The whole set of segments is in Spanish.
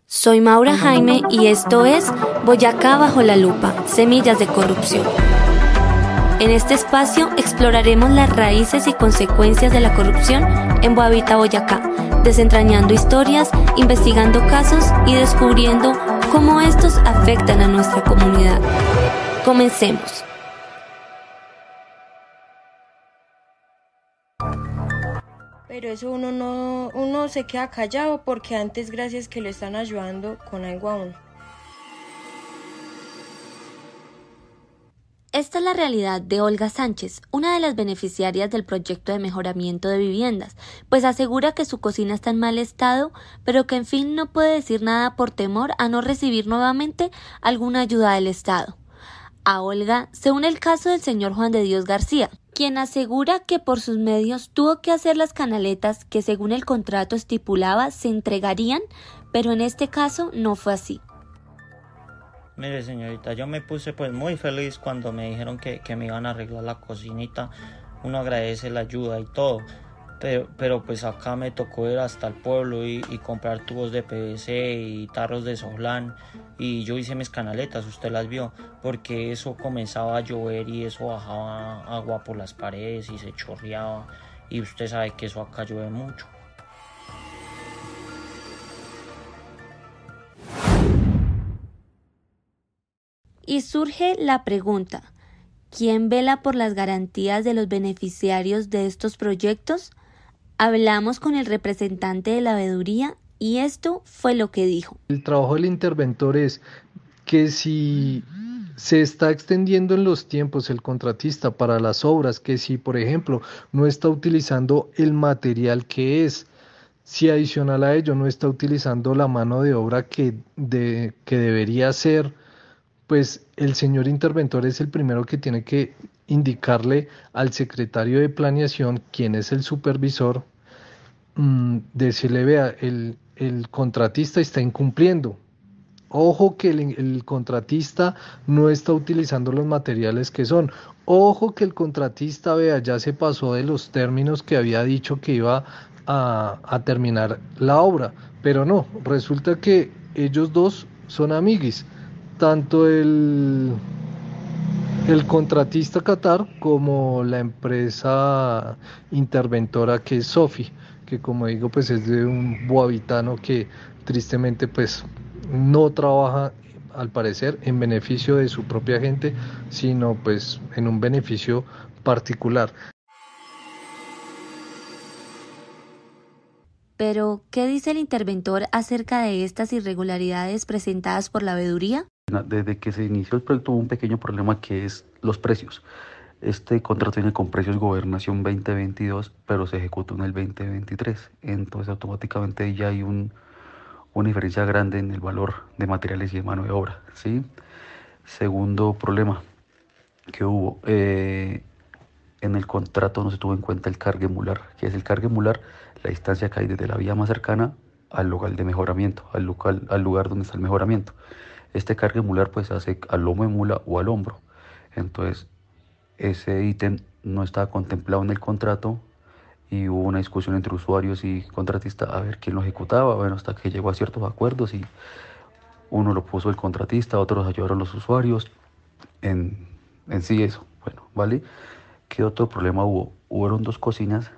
Soy Maura Jaime y esto es Boyacá bajo la lupa, semillas de corrupción. En este espacio exploraremos las raíces y consecuencias de la corrupción en Boavita, Boyacá, desentrañando historias, investigando casos y descubriendo cómo estos afectan a nuestra comunidad. Comencemos. Pero eso uno se queda callado porque antes gracias que lo están ayudando con algo a uno. Esta es la realidad de Olga Sánchez, una de las beneficiarias del proyecto de mejoramiento de viviendas, pues asegura que su cocina está en mal estado, pero que en fin no puede decir nada por temor a no recibir nuevamente alguna ayuda del Estado. A Olga se une el caso del señor Juan de Dios García, quien asegura que por sus medios tuvo que hacer las canaletas que según el contrato estipulaba se entregarían, pero en este caso no fue así. Mire, señorita, yo me puse pues muy feliz cuando me dijeron que me iban a arreglar la cocinita. Uno agradece la ayuda y todo, pero pues acá me tocó ir hasta el pueblo y comprar tubos de PVC y tarros de Solán, y yo hice mis canaletas, usted las vio, porque eso comenzaba a llover y eso bajaba agua por las paredes y se chorreaba, y usted sabe que eso acá llueve mucho. Y surge la pregunta, ¿quién vela por las garantías de los beneficiarios de estos proyectos? Hablamos con el representante de la veeduría y esto fue lo que dijo. El trabajo del interventor es que si se está extendiendo en los tiempos el contratista para las obras, que si por ejemplo no está utilizando el material que es, si adicional a ello no está utilizando la mano de obra que debería ser, pues el señor interventor es el primero que tiene que indicarle al secretario de planeación, quien es el supervisor, decirle, vea, el contratista está incumpliendo. Ojo que el contratista no está utilizando los materiales que son. Ojo que el contratista, vea, ya se pasó de los términos que había dicho que iba a terminar la obra. Pero no, resulta que ellos dos son amiguis. Tanto el contratista Qatar como la empresa interventora que es Sofi, que como digo pues es de un boavitano que tristemente pues no trabaja al parecer en beneficio de su propia gente, sino pues en un beneficio particular. Pero, ¿qué dice el interventor acerca de estas irregularidades presentadas por la veeduría? Desde que se inició el proyecto hubo un pequeño problema que es los precios. Este contrato viene con precios Gobernación 2022, pero se ejecutó en el 2023. Entonces automáticamente ya hay una diferencia grande en el valor de materiales y de mano de obra, ¿sí? Segundo problema que hubo, en el contrato no se tuvo en cuenta el cargue mular. ¿Qué es el cargue mular? La distancia que hay desde la vía más cercana al lugar de mejoramiento, al lugar donde está el mejoramiento. Este cargue mular pues se hace al lomo de mula o al hombro. Entonces ese ítem no estaba contemplado en el contrato y hubo una discusión entre usuarios y contratista a ver quién lo ejecutaba. Bueno, hasta que llegó a ciertos acuerdos y uno lo puso el contratista, otros ayudaron los usuarios en sí eso. Bueno, ¿vale? ¿Qué otro problema hubo? Hubieron dos cocinas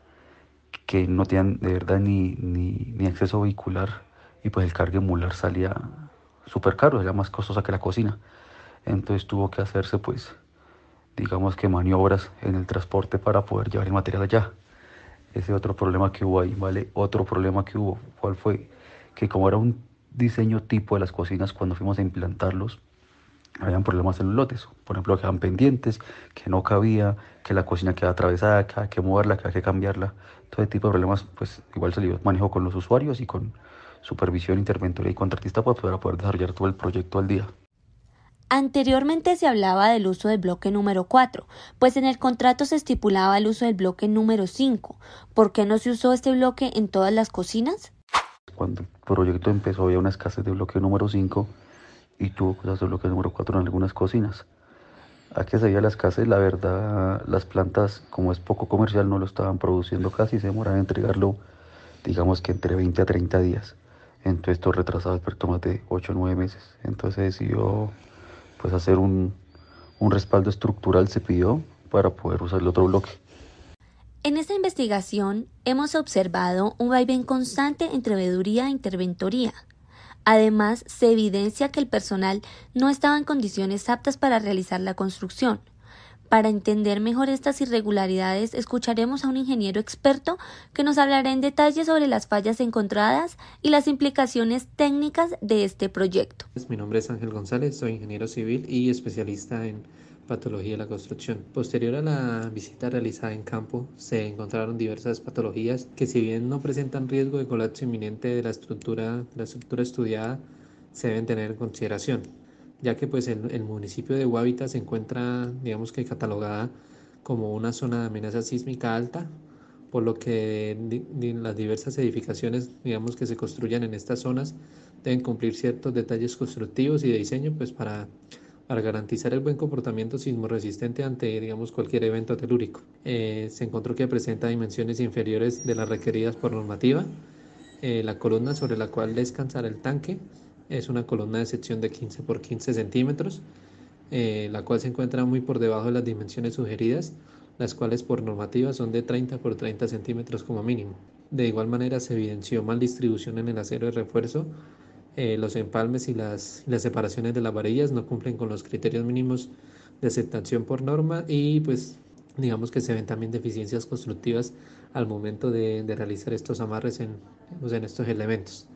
que no tenían de verdad ni acceso vehicular y pues el cargue mular salía súper caro, era más costosa que la cocina. Entonces tuvo que hacerse pues digamos que maniobras en el transporte para poder llevar el material allá. Ese otro problema que hubo ahí, ¿vale? Otro problema que hubo, ¿cuál fue? Que como era un diseño tipo de las cocinas, cuando fuimos a implantarlos, habían problemas en los lotes. Por ejemplo, quedaban pendientes, que no cabía, que la cocina quedaba atravesada, que había que moverla, que había que cambiarla. Todo ese tipo de problemas, pues igual se le manejó con los usuarios y con supervisión, interventoría y contratista para poder desarrollar todo el proyecto al día. Anteriormente se hablaba del uso del bloque número 4, pues en el contrato se estipulaba el uso del bloque número 5. ¿Por qué no se usó este bloque en todas las cocinas? Cuando el proyecto empezó había una escasez de bloque número 5 y tuvo que usarse el bloque número 4 en algunas cocinas. ¿A qué se veía la escasez? La verdad, las plantas, como es poco comercial, no lo estaban produciendo casi, se demoraban en entregarlo, digamos que entre 20 a 30 días. Entonces esto retrasaba el proyecto más de 8 o 9 meses. Entonces se decidió pues hacer un respaldo estructural, se pidió, para poder usar el otro bloque. En esta investigación hemos observado un vaivén constante entre veeduría e interventoría. Además, se evidencia que el personal no estaba en condiciones aptas para realizar la construcción. Para entender mejor estas irregularidades, escucharemos a un ingeniero experto que nos hablará en detalle sobre las fallas encontradas y las implicaciones técnicas de este proyecto. Mi nombre es Ángel González, soy ingeniero civil y especialista en patología de la construcción. Posterior a la visita realizada en campo, se encontraron diversas patologías que, si bien no presentan riesgo de colapso inminente de la estructura estudiada, se deben tener en consideración, ya que pues el municipio de Guavita se encuentra, digamos que catalogada como una zona de amenaza sísmica alta, por lo que las diversas edificaciones, digamos, que se construyan en estas zonas deben cumplir ciertos detalles constructivos y de diseño pues para garantizar el buen comportamiento sismorresistente ante, digamos, cualquier evento telúrico. Se encontró que presenta dimensiones inferiores de las requeridas por normativa. La columna sobre la cual descansará el tanque es una columna de sección de 15 por 15 centímetros, la cual se encuentra muy por debajo de las dimensiones sugeridas, las cuales por normativa son de 30 por 30 centímetros como mínimo. De igual manera se evidenció mal distribución en el acero de refuerzo. Los empalmes y las separaciones de las varillas no cumplen con los criterios mínimos de aceptación por norma, y pues digamos que se ven también deficiencias constructivas al momento de realizar estos amarres en estos elementos.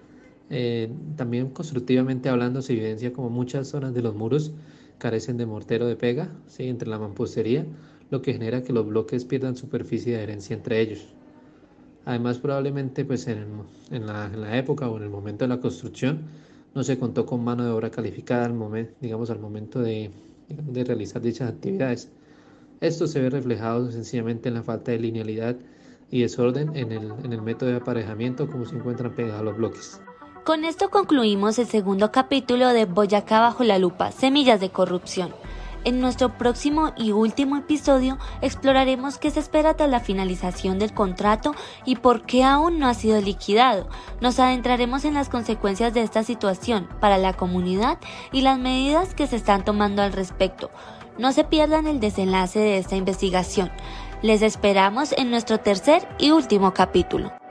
También constructivamente hablando, se evidencia como muchas zonas de los muros carecen de mortero de pega, ¿sí?, entre la mampostería, lo que genera que los bloques pierdan superficie de adherencia entre ellos. Además, probablemente pues en la época o en el momento de la construcción no se contó con mano de obra calificada al momento de realizar dichas actividades. Esto se ve reflejado sencillamente en la falta de linealidad y desorden en el método de aparejamiento, como se encuentran pegados los bloques. Con esto concluimos el segundo capítulo de Boyacá bajo la lupa, semillas de corrupción. En nuestro próximo y último episodio exploraremos qué se espera tras la finalización del contrato y por qué aún no ha sido liquidado. Nos adentraremos en las consecuencias de esta situación para la comunidad y las medidas que se están tomando al respecto. No se pierdan el desenlace de esta investigación. Les esperamos en nuestro tercer y último capítulo.